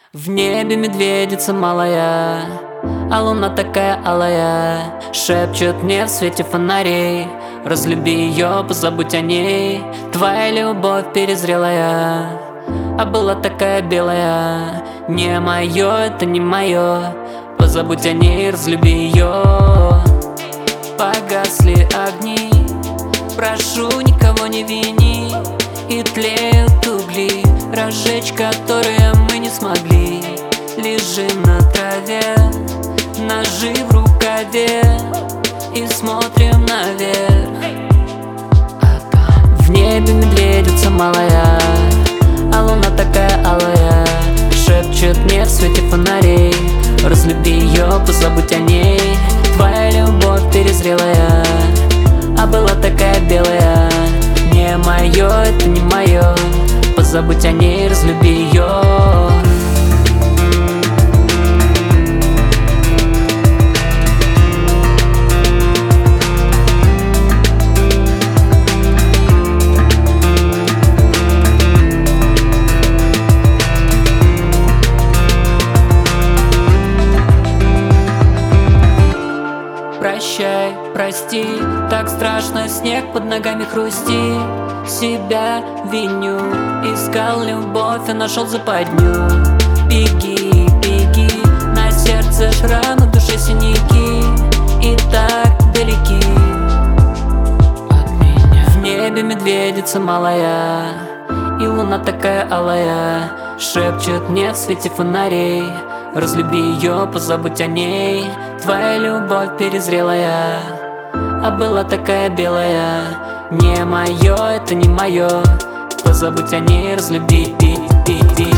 В небе медведица малая, а луна такая алая. Шепчет мне в свете фонарей: разлюби ее, позабудь о ней. Твоя любовь перезрелая, а была такая белая. Не мое, это не мое, позабудь о ней, разлюби ее. Погасли огни, прошу, никого не вини. И тлеют угли, разжечь которые мы не смогли. Лежим на траве, ножи в рукаве, и смотрим наверх. В небе медведица малая, а луна такая алая. Шепчет мне в свете фонарей: разлюби ее, позабудь о ней. Твоя любовь перезрелая, а была такая белая. Не мое, это не мое, позабудь о ней, разлюби ее. Прощай, прости, так страшно, снег под ногами хрусти. Себя виню, искал любовь, а нашел западню. Беги, беги, на сердце шрамы, в душе синяки, и так далеки от меня. В небе медведица малая, и луна такая алая. Шепчет мне в свете фонарей: разлюби ее, позабудь о ней. Твоя любовь перезрелая, а была такая белая. Не мое, это не мое, позабудь о ней, разлюби.